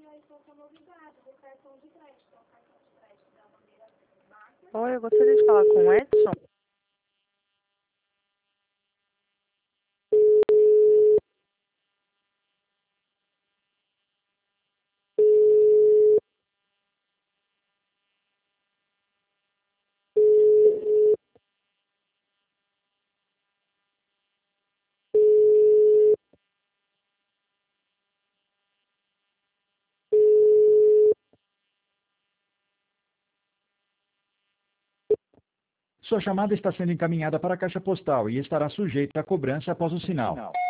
Oi, eu gostaria de falar com o Edson. Sua chamada está sendo encaminhada para a caixa postal e estará sujeita a cobrança após o sinal.